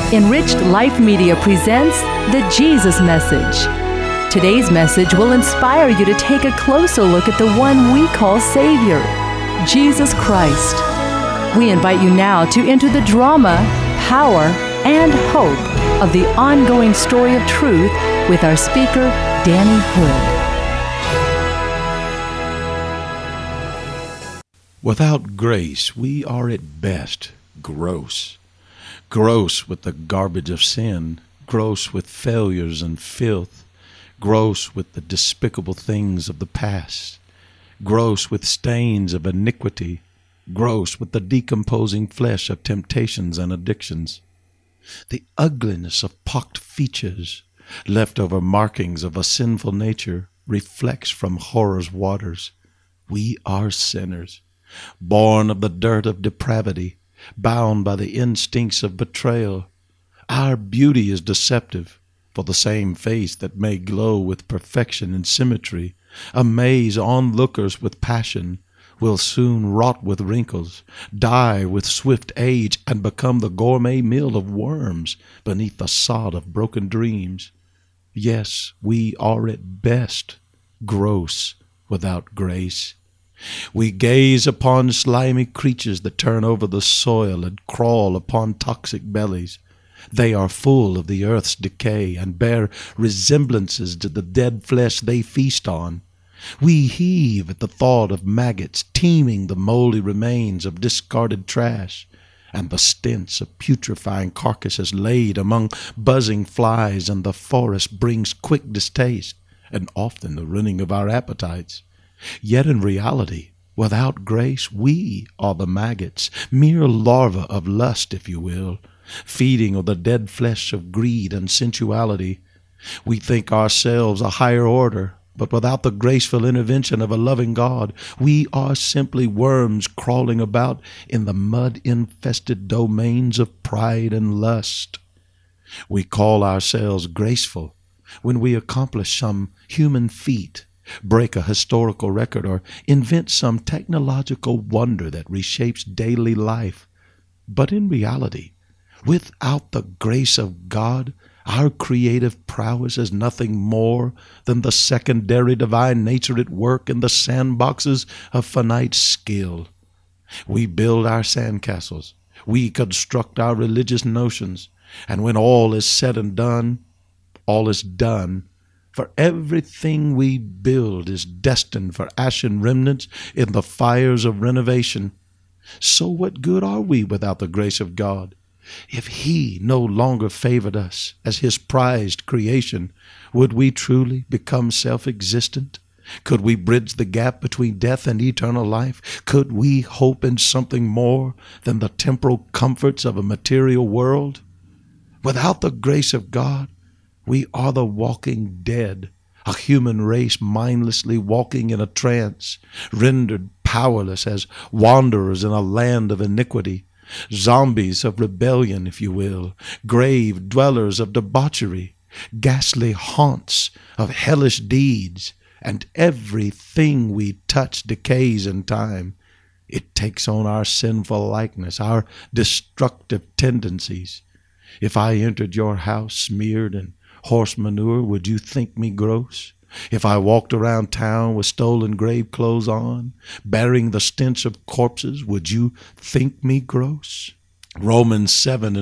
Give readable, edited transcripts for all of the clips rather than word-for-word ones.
Enriched Life Media presents the Jesus Message. Today's message will inspire you to take a closer look at the one we call Savior, Jesus Christ. We invite you now to enter the drama, power, and hope of the ongoing story of truth with our speaker, Danny Hood. Without grace, we are at best gross. Gross with the garbage of sin, gross with failures and filth, gross with the despicable things of the past, gross with stains of iniquity, gross with the decomposing flesh of temptations and addictions. The ugliness of pocked features, leftover markings of a sinful nature, reflects from horror's waters. We are sinners, born of the dirt of depravity, bound by the instincts of betrayal. Our beauty is deceptive, for the same face that may glow with perfection and symmetry, amaze onlookers with passion, will soon rot with wrinkles, die with swift age, and become the gourmet meal of worms beneath the sod of broken dreams. Yes, we are at best gross without grace. We gaze upon slimy creatures that turn over the soil and crawl upon toxic bellies. They are full of the earth's decay and bear resemblances to the dead flesh they feast on. We heave at the thought of maggots teeming the moldy remains of discarded trash, and the stench of putrefying carcasses laid among buzzing flies in the forest brings quick distaste and often the running of our appetites. Yet in reality, without grace, we are the maggots, mere larvae of lust, if you will, feeding on the dead flesh of greed and sensuality. We think ourselves a higher order, but without the graceful intervention of a loving God, we are simply worms crawling about in the mud-infested domains of pride and lust. We call ourselves graceful when we accomplish some human feat, break a historical record, or invent some technological wonder that reshapes daily life. But in reality, without the grace of God, our creative prowess is nothing more than the secondary divine nature at work in the sandboxes of finite skill. We build our sandcastles, we construct our religious notions, and when all is said and done, all is done. For everything we build is destined for ashen remnants in the fires of renovation. So what good are we without the grace of God? If He no longer favored us as His prized creation, would we truly become self-existent? Could we bridge the gap between death and eternal life? Could we hope in something more than the temporal comforts of a material world? Without the grace of God, we are the walking dead, a human race mindlessly walking in a trance, rendered powerless as wanderers in a land of iniquity, zombies of rebellion, if you will, grave dwellers of debauchery, ghastly haunts of hellish deeds, and everything we touch decays in time. It takes on our sinful likeness, our destructive tendencies. If I entered your house smeared in horse manure, would you think me gross? If I walked around town with stolen grave clothes on, bearing the stench of corpses, would you think me gross? Romans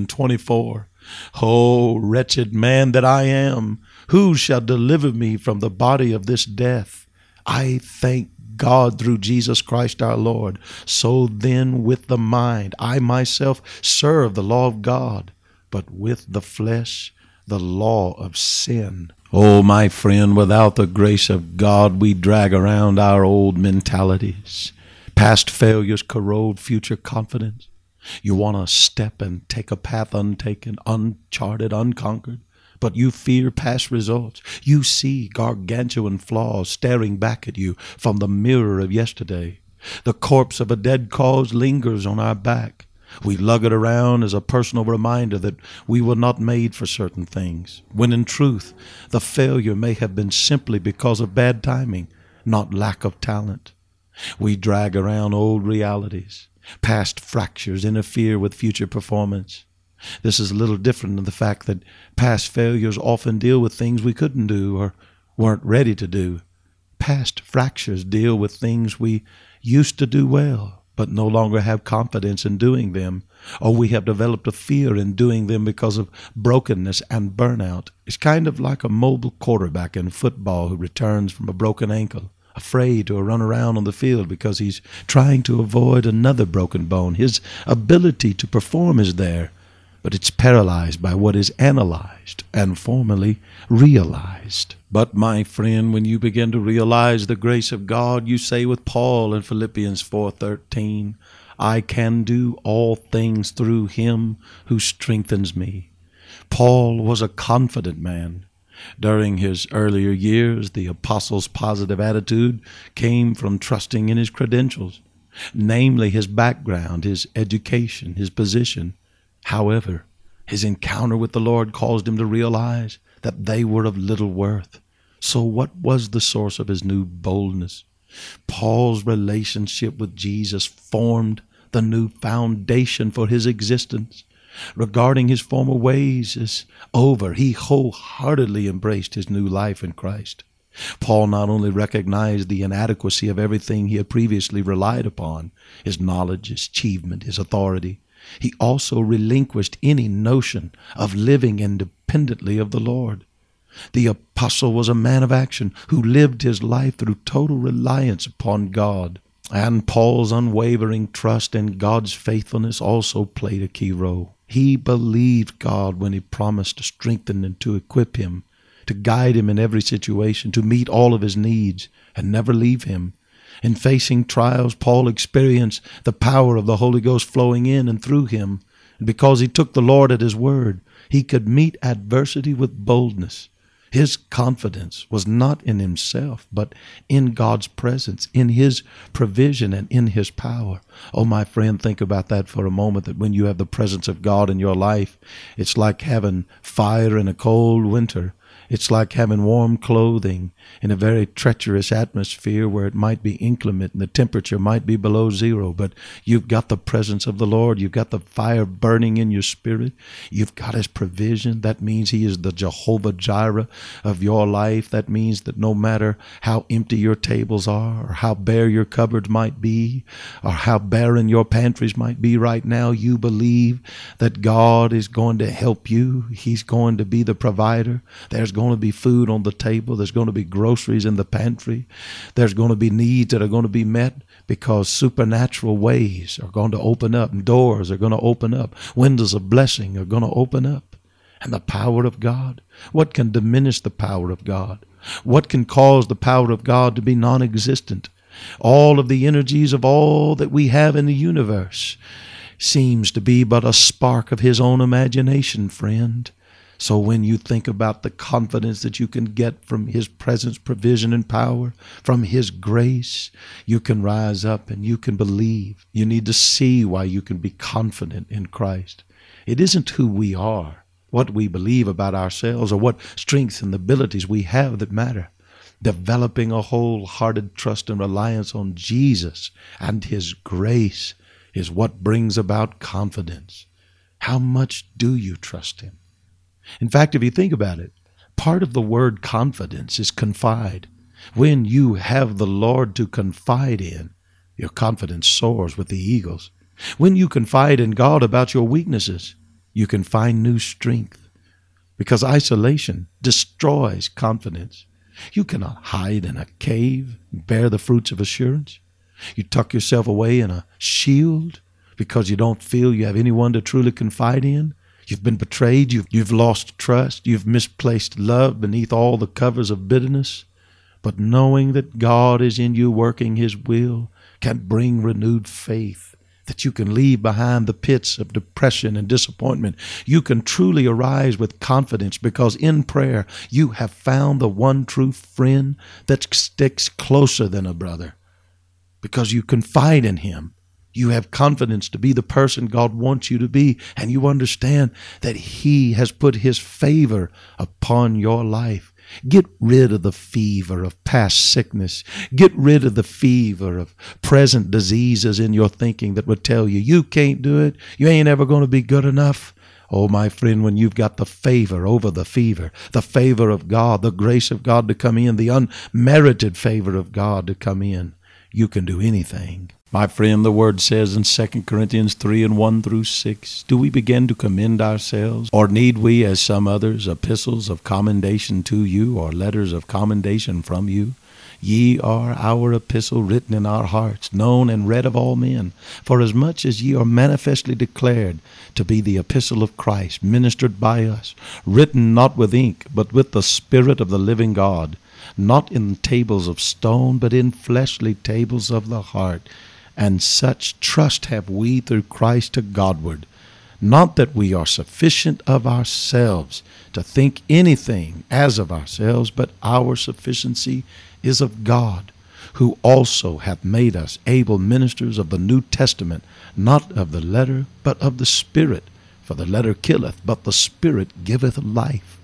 7:24. Oh, wretched man that I am, who shall deliver me from the body of this death? I thank God through Jesus Christ our Lord. So then with the mind I myself serve the law of God, but with the flesh the law of sin. Oh, my friend, without the grace of God, we drag around our old mentalities. Past failures corrode future confidence. You want to step and take a path untaken, uncharted, unconquered, but you fear past results. You see gargantuan flaws staring back at you from the mirror of yesterday. The corpse of a dead cause lingers on our back. We lug it around as a personal reminder that we were not made for certain things, when in truth, the failure may have been simply because of bad timing, not lack of talent. We drag around old realities. Past fractures interfere with future performance. This is a little different than the fact that past failures often deal with things we couldn't do or weren't ready to do. Past fractures deal with things we used to do well, but no longer have confidence in doing them, or we have developed a fear in doing them because of brokenness and burnout. It's kind of like a mobile quarterback in football who returns from a broken ankle, afraid to run around on the field because he's trying to avoid another broken bone. His ability to perform is there, but it's paralyzed by what is analyzed and formerly realized. But my friend, when you begin to realize the grace of God, you say with Paul in Philippians 4:13, I can do all things through him who strengthens me. Paul was a confident man. During his earlier years, the apostle's positive attitude came from trusting in his credentials, namely his background, his education, his position. However, his encounter with the Lord caused him to realize that they were of little worth. So what was the source of his new boldness? Paul's relationship with Jesus formed the new foundation for his existence. Regarding his former ways as over, he wholeheartedly embraced his new life in Christ. Paul not only recognized the inadequacy of everything he had previously relied upon, his knowledge, his achievement, his authority, he also relinquished any notion of living independently of the Lord. The apostle was a man of action who lived his life through total reliance upon God. And Paul's unwavering trust in God's faithfulness also played a key role. He believed God when he promised to strengthen and to equip him, to guide him in every situation, to meet all of his needs and never leave him. In facing trials, Paul experienced the power of the Holy Ghost flowing in and through him. And because he took the Lord at his word, he could meet adversity with boldness. His confidence was not in himself, but in God's presence, in his provision, and in his power. Oh, my friend, think about that for a moment, that when you have the presence of God in your life, it's like having fire in a cold winter. It's like having warm clothing in a very treacherous atmosphere where it might be inclement and the temperature might be below zero, but you've got the presence of the Lord. You've got the fire burning in your spirit. You've got his provision. That means he is the Jehovah Jireh of your life. That means that no matter how empty your tables are, or how bare your cupboards might be, or how barren your pantries might be right now, you believe that God is going to help you. He's going to be the provider. There's going to be food on the table. There's going to be groceries in the pantry. There's going to be needs that are going to be met because supernatural ways are going to open up, and doors are going to open up. Windows of blessing are going to open up. And the power of God, what can diminish the power of God? What can cause the power of God to be non-existent? All of the energies of all that we have in the universe seems to be but a spark of his own imagination, friend. So when you think about the confidence that you can get from his presence, provision, and power, from his grace, you can rise up and you can believe. You need to see why you can be confident in Christ. It isn't who we are, what we believe about ourselves, or what strengths and abilities we have that matter. Developing a wholehearted trust and reliance on Jesus and his grace is what brings about confidence. How much do you trust him? In fact, if you think about it, part of the word confidence is confide. When you have the Lord to confide in, your confidence soars with the eagles. When you confide in God about your weaknesses, you can find new strength, because isolation destroys confidence. You cannot hide in a cave and bear the fruits of assurance. You tuck yourself away in a shield because you don't feel you have anyone to truly confide in. You've been betrayed. You've lost trust. You've misplaced love beneath all the covers of bitterness. But knowing that God is in you working his will can bring renewed faith, that you can leave behind the pits of depression and disappointment. You can truly arise with confidence because in prayer you have found the one true friend that sticks closer than a brother. Because you confide in him. You have confidence to be the person God wants you to be, and you understand that he has put his favor upon your life. Get rid of the fever of past sickness. Get rid of the fever of present diseases in your thinking that would tell you, you can't do it. You ain't ever going to be good enough. Oh, my friend, when you've got the favor over the fever, the favor of God, the grace of God to come in, the unmerited favor of God to come in, you can do anything. My friend, the Word says in 2 Corinthians 3:1-6, do we begin to commend ourselves? Or need we, as some others, epistles of commendation to you, or letters of commendation from you? Ye are our epistle written in our hearts, known and read of all men. For as much as ye are manifestly declared to be the epistle of Christ, ministered by us, written not with ink, but with the Spirit of the living God, not in tables of stone, but in fleshly tables of the heart. And such trust have we through Christ to Godward. Not that we are sufficient of ourselves to think anything as of ourselves, but our sufficiency is of God, who also hath made us able ministers of the New Testament, not of the letter, but of the Spirit. For the letter killeth, but the Spirit giveth life.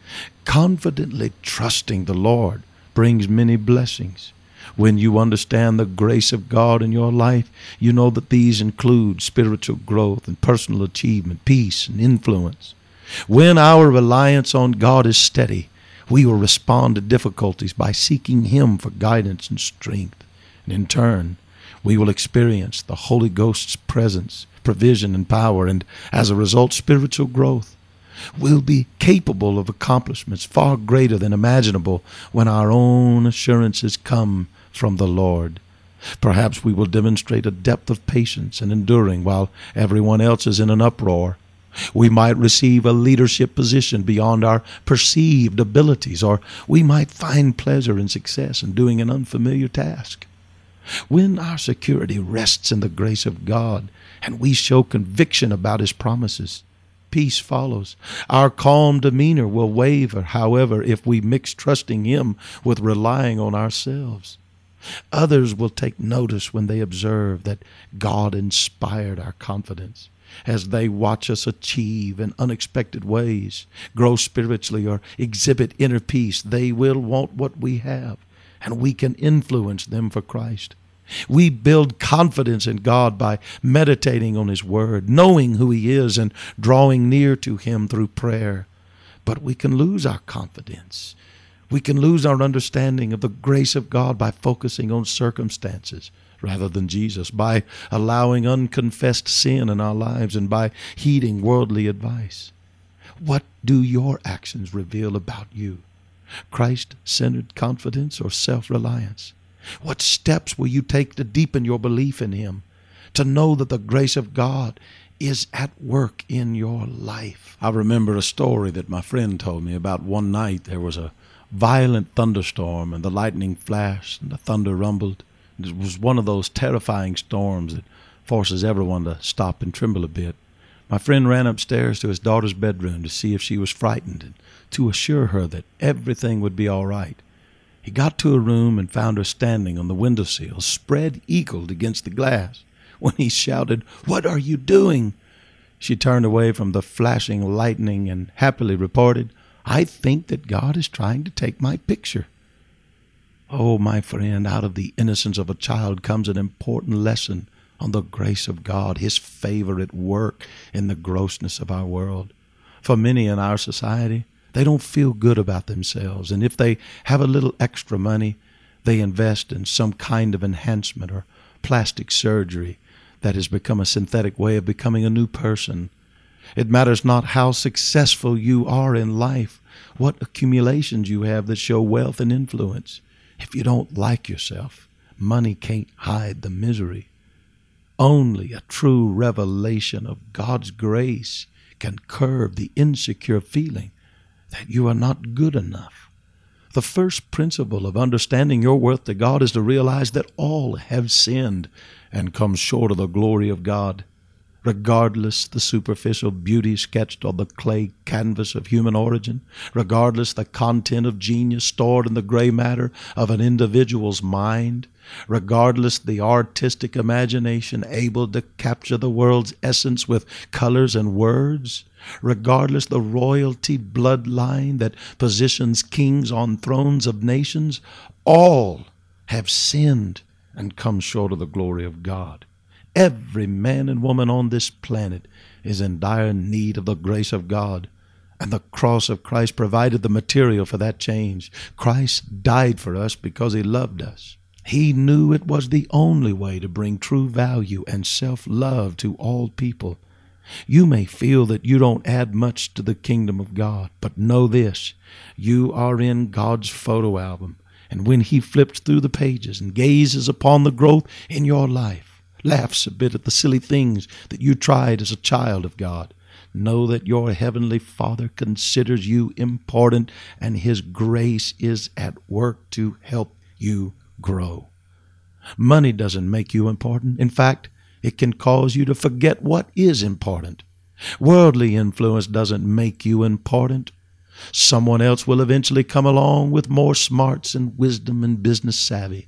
Confidently trusting the Lord brings many blessings. When you understand the grace of God in your life, you know that these include spiritual growth and personal achievement, peace and influence. When our reliance on God is steady, we will respond to difficulties by seeking Him for guidance and strength. And in turn, we will experience the Holy Ghost's presence, provision, and power, and as a result, spiritual growth. We'll be capable of accomplishments far greater than imaginable when our own assurances come from the Lord. Perhaps we will demonstrate a depth of patience and enduring while everyone else is in an uproar. We might receive a leadership position beyond our perceived abilities, or we might find pleasure and success in doing an unfamiliar task. When our security rests in the grace of God and we show conviction about His promises, peace follows. Our calm demeanor will waver, however, if we mix trusting Him with relying on ourselves. Others will take notice when they observe that God inspired our confidence. As they watch us achieve in unexpected ways, grow spiritually, or exhibit inner peace, they will want what we have, and we can influence them for Christ. We build confidence in God by meditating on His Word, knowing who He is, and drawing near to Him through prayer. But we can lose our confidence. We can lose our understanding of the grace of God by focusing on circumstances rather than Jesus, by allowing unconfessed sin in our lives, and by heeding worldly advice. What do your actions reveal about you? Christ-centered confidence or self-reliance? What steps will you take to deepen your belief in Him, to know that the grace of God is at work in your life? I remember a story that my friend told me about one night. There was a violent thunderstorm, and the lightning flashed and the thunder rumbled. It was one of those terrifying storms that forces everyone to stop and tremble a bit. My friend ran upstairs to his daughter's bedroom to see if she was frightened and to assure her that everything would be all right. He got to her room and found her standing on the windowsill, spread-eagled against the glass. When he shouted, "What are you doing?" she turned away from the flashing lightning and happily reported, "I think that God is trying to take my picture." Oh, my friend, out of the innocence of a child comes an important lesson on the grace of God, His favor at work in the grossness of our world. For many in our society, they don't feel good about themselves, and if they have a little extra money, they invest in some kind of enhancement or plastic surgery that has become a synthetic way of becoming a new person. It matters not how successful you are in life, what accumulations you have that show wealth and influence. If you don't like yourself, money can't hide the misery. Only a true revelation of God's grace can curb the insecure feeling that you are not good enough. The first principle of understanding your worth to God is to realize that all have sinned and come short of the glory of God. Regardless the superficial beauty sketched on the clay canvas of human origin, regardless the content of genius stored in the gray matter of an individual's mind, regardless the artistic imagination able to capture the world's essence with colors and words, regardless the royalty bloodline that positions kings on thrones of nations, all have sinned and come short of the glory of God. Every man and woman on this planet is in dire need of the grace of God. And the cross of Christ provided the material for that change. Christ died for us because he loved us. He knew it was the only way to bring true value and self-love to all people. You may feel that you don't add much to the kingdom of God, but know this: you are in God's photo album. And when he flips through the pages and gazes upon the growth in your life, laughs a bit at the silly things that you tried as a child of God, know that your heavenly Father considers you important, and his grace is at work to help you grow. Money doesn't make you important. In fact, it can cause you to forget what is important. Worldly influence doesn't make you important. Someone else will eventually come along with more smarts and wisdom and business savvy.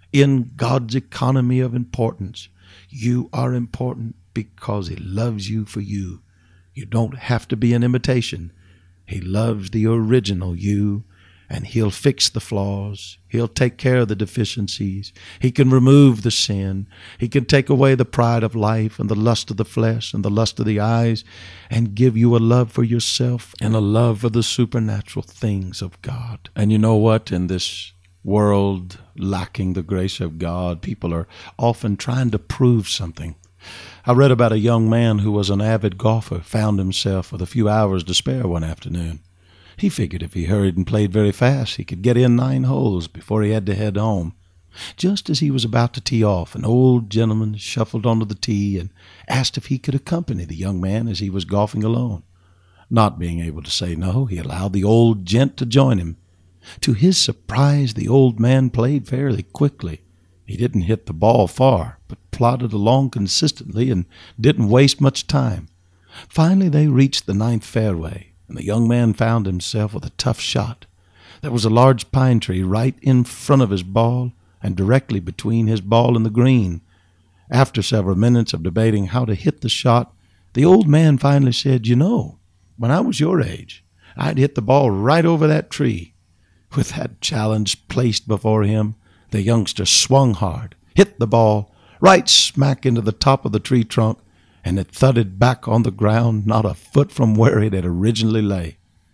In God's economy of importance, you are important because he loves you for you. You don't have to be an imitation. He loves the original you, and he'll fix the flaws. He'll take care of the deficiencies. He can remove the sin. He can take away the pride of life and the lust of the flesh and the lust of the eyes, and give you a love for yourself and a love for the supernatural things of God. And you know what? In this world lacking the grace of God, people are often trying to prove something. I read about a young man who was an avid golfer, found himself with a few hours to spare one afternoon. He figured if he hurried and played very fast, he could get in 9 holes before he had to head home. Just as he was about to tee off, an old gentleman shuffled onto the tee and asked if he could accompany the young man as he was golfing alone. Not being able to say no, he allowed the old gent to join him. To his surprise, the old man played fairly quickly. He didn't hit the ball far, but plodded along consistently and didn't waste much time. Finally, they reached the 9th fairway, and the young man found himself with a tough shot. There was a large pine tree right in front of his ball and directly between his ball and the green. After several minutes of debating how to hit the shot, the old man finally said, "You know, when I was your age, I'd hit the ball right over that tree." With that challenge placed before him, the youngster swung hard, hit the ball right smack into the top of the tree trunk, and it thudded back on the ground not a foot from where it had originally lay.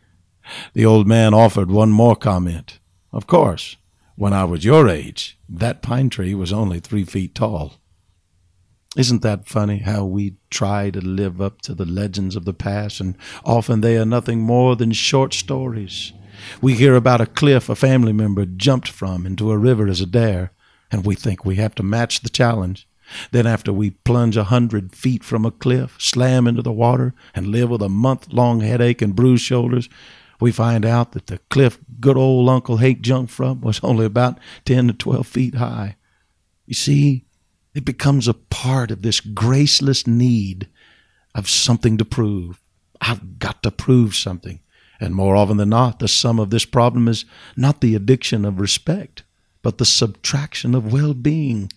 The old man offered one more comment. "Of course, when I was your age, that pine tree was only 3 feet tall." Isn't that funny how we try to live up to the legends of the past, and often they are nothing more than short stories. We hear about a cliff a family member jumped from into a river as a dare, and we think we have to match the challenge. Then after we plunge 100 feet from a cliff, slam into the water, and live with a month-long headache and bruised shoulders, we find out that the cliff good old Uncle Hank jumped from was only about 10 to 12 feet high. You see, it becomes a part of this graceless need of something to prove. I've got to prove something. And more often than not, the sum of this problem is not the addiction of respect, but the subtraction of well-being.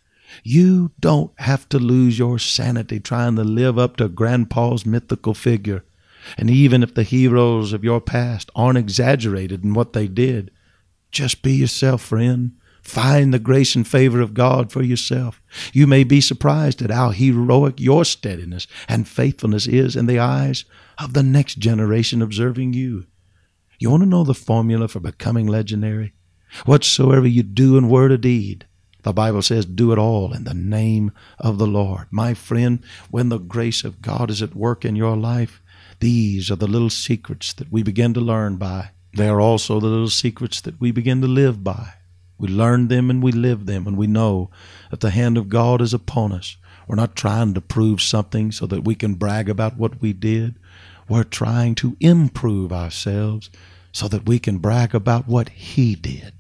You don't have to lose your sanity trying to live up to Grandpa's mythical figure. And even if the heroes of your past aren't exaggerated in what they did, just be yourself, friend. Find the grace and favor of God for yourself. You may be surprised at how heroic your steadiness and faithfulness is in the eyes of the next generation observing you. You want to know the formula for becoming legendary? Whatsoever you do in word or deed, the Bible says, do it all in the name of the Lord. My friend, when the grace of God is at work in your life, these are the little secrets that we begin to learn by. They are also the little secrets that we begin to live by. We learn them and we live them, and we know that the hand of God is upon us. We're not trying to prove something so that we can brag about what we did. We're trying to improve ourselves so that we can brag about what He did.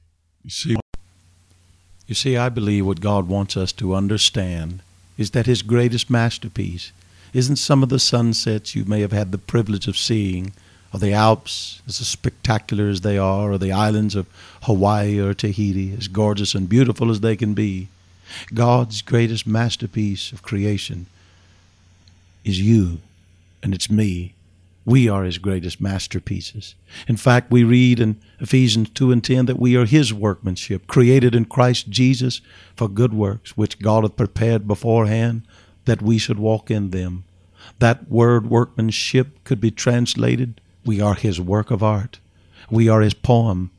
You see, I believe what God wants us to understand is that His greatest masterpiece isn't some of the sunsets you may have had the privilege of seeing, or the Alps, as spectacular as they are, or the islands of Hawaii or Tahiti, as gorgeous and beautiful as they can be. God's greatest masterpiece of creation is you, and it's me, We are his greatest masterpieces. In fact, we read in Ephesians 2:10 that we are his workmanship, created in Christ Jesus for good works, which God hath prepared beforehand that we should walk in them. That word workmanship could be translated, we are his work of art. We are his poem.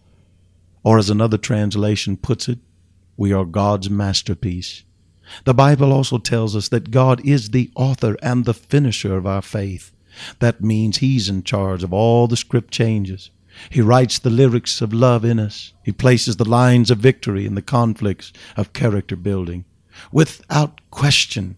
Or as another translation puts it, we are God's masterpiece. The Bible also tells us that God is the author and the finisher of our faith. That means he's in charge of all the script changes. He writes the lyrics of love in us. He places the lines of victory in the conflicts of character building. Without question,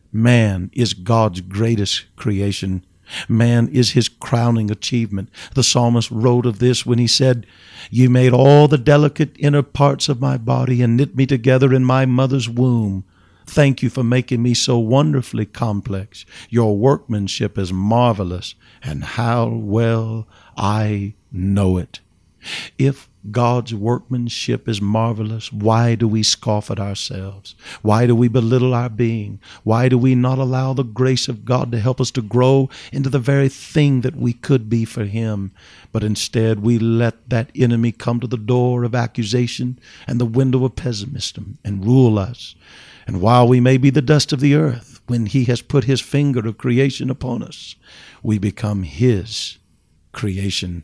man is God's greatest creation. Man is his crowning achievement. The psalmist wrote of this when he said, "You made all the delicate inner parts of my body and knit me together in my mother's womb. Thank you for making me so wonderfully complex. Your workmanship is marvelous, and how well I know it." If God's workmanship is marvelous, why do we scoff at ourselves? Why do we belittle our being? Why do we not allow the grace of God to help us to grow into the very thing that we could be for him? But instead we let that enemy come to the door of accusation and the window of pessimism and rule us. And while we may be the dust of the earth, when he has put his finger of creation upon us, we become his creation.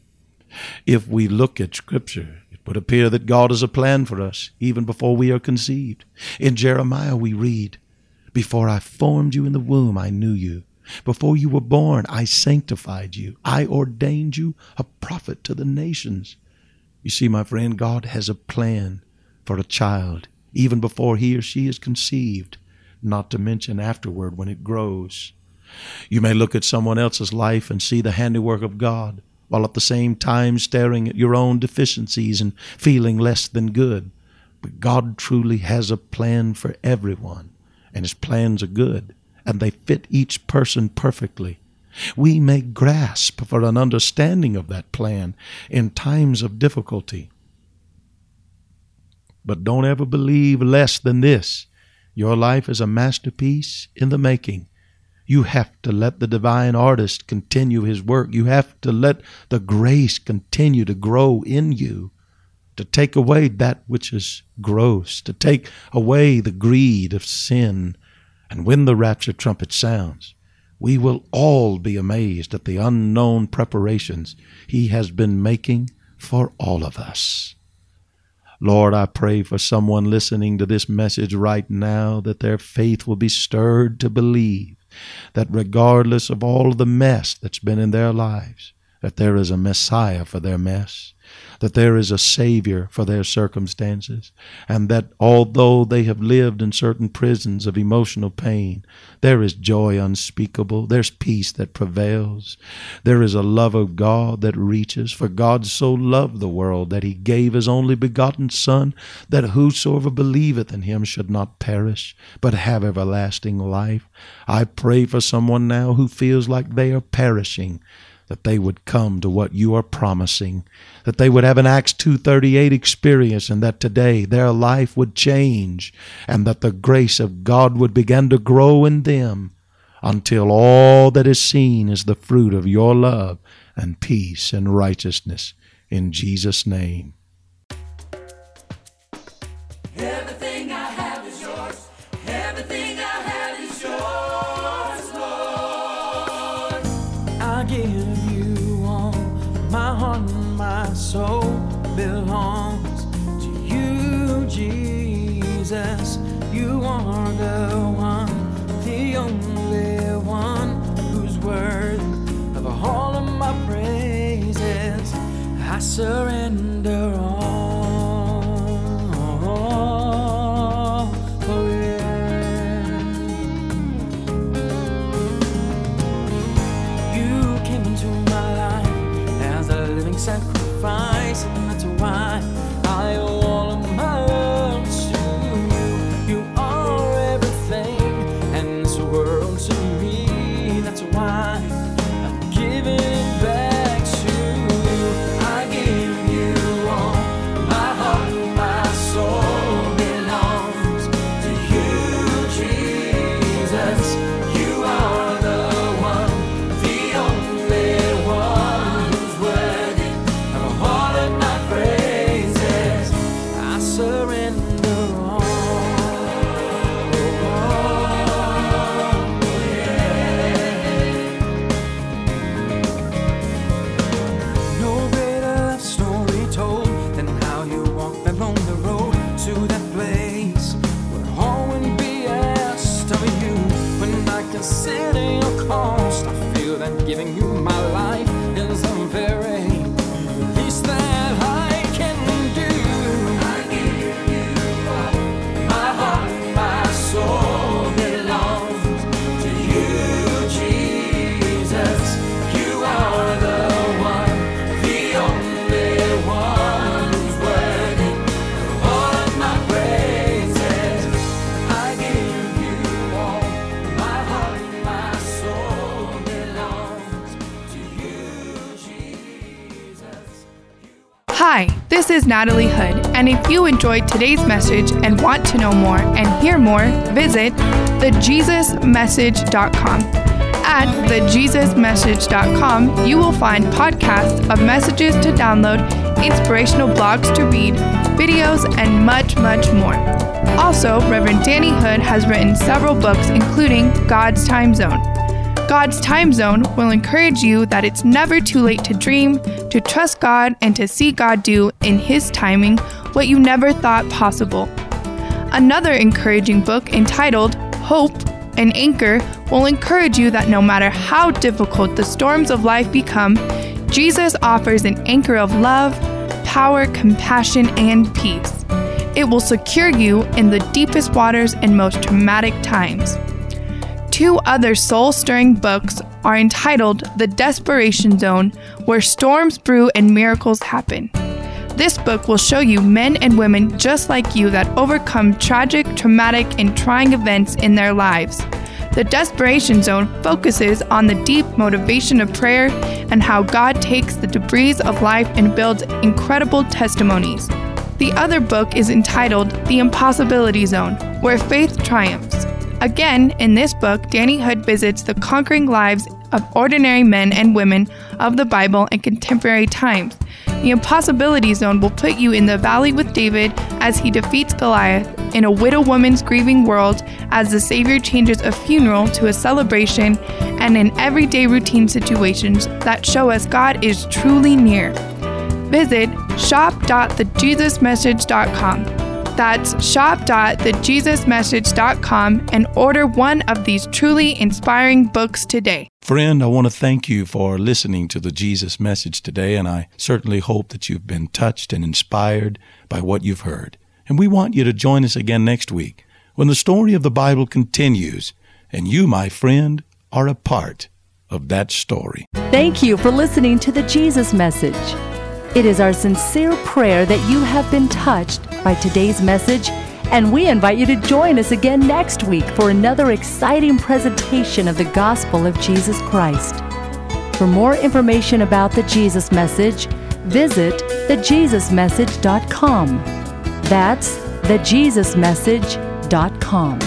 If we look at Scripture, it would appear that God has a plan for us even before we are conceived. In Jeremiah we read, "Before I formed you in the womb, I knew you. Before you were born, I sanctified you. I ordained you a prophet to the nations." You see, my friend, God has a plan for a child even before he or she is conceived, not to mention afterward when it grows. You may look at someone else's life and see the handiwork of God, while at the same time staring at your own deficiencies and feeling less than good. But God truly has a plan for everyone, and his plans are good, and they fit each person perfectly. We may grasp for an understanding of that plan in times of difficulty. But don't ever believe less than this. Your life is a masterpiece in the making. You have to let the divine artist continue his work. You have to let the grace continue to grow in you, to take away that which is gross, to take away the greed of sin. And when the rapture trumpet sounds, we will all be amazed at the unknown preparations he has been making for all of us. Lord, I pray for someone listening to this message right now that their faith will be stirred to believe that regardless of all of the mess that's been in their lives, that there is a Messiah for their mess, that there is a Savior for their circumstances, and that although they have lived in certain prisons of emotional pain, there is joy unspeakable, there's peace that prevails, there is a love of God that reaches. For God so loved the world that he gave his only begotten Son, that whosoever believeth in him should not perish, but have everlasting life. I pray for someone now who feels like they are perishing, that they would come to what you are promising, that they would have an Acts 2:38 experience, and that today their life would change, and that the grace of God would begin to grow in them until all that is seen is the fruit of your love and peace and righteousness. In Jesus' name. Everything I have is yours. Everything I have is yours, Lord. I give you all my heart and my soul belongs to you, Jesus. You are the one, the only one who's worthy of all of my praises. I surrender all. Sacrifice, and that's why I owe all of my love to you. You are everything, and this world to me. That's why I'm giving it back to you. I give you all my heart, my soul belongs to you, Jesus. You are the one, the only consider your cost. I feel that giving you my life is the very least that I can do. I give you all my heart, my soul belongs to you, Jesus. You are the one, the only one who's worthy of all of my praises. I give you all my heart, my soul belongs to you, Jesus. Hi, this is Natalie Hood, and if you enjoyed today's message and want to know more and hear more, visit thejesusmessage.com. At thejesusmessage.com, you will find podcasts of messages to download, inspirational blogs to read, videos, and much, much more. Also, Reverend Danny Hood has written several books, including God's Time Zone. God's Time Zone will encourage you that it's never too late to dream, to trust God, and to see God do in His timing what you never thought possible. Another encouraging book entitled Hope, an Anchor, will encourage you that no matter how difficult the storms of life become, Jesus offers an anchor of love, power, compassion, and peace. It will secure you in the deepest waters and most traumatic times. Two other soul-stirring books are entitled The Desperation Zone, Where Storms Brew and Miracles Happen. This book will show you men and women just like you that overcome tragic, traumatic, and trying events in their lives. The Desperation Zone focuses on the deep motivation of prayer and how God takes the debris of life and builds incredible testimonies. The other book is entitled The Impossibility Zone, Where Faith Triumphs. Again, in this book, Danny Hood visits the conquering lives of ordinary men and women of the Bible in contemporary times. The Impossibility Zone will put you in the valley with David as he defeats Goliath, in a widow woman's grieving world as the Savior changes a funeral to a celebration, and in everyday routine situations that show us God is truly near. Visit shop.thejesusmessage.com. That's shop.thejesusmessage.com and order one of these truly inspiring books today. Friend, I want to thank you for listening to the Jesus Message today, and I certainly hope that you've been touched and inspired by what you've heard. And we want you to join us again next week when the story of the Bible continues, and you, my friend, are a part of that story. Thank you for listening to the Jesus Message. It is our sincere prayer that you have been touched by today's message, and we invite you to join us again next week for another exciting presentation of the gospel of Jesus Christ. For more information about the Jesus Message, visit thejesusmessage.com. That's thejesusmessage.com.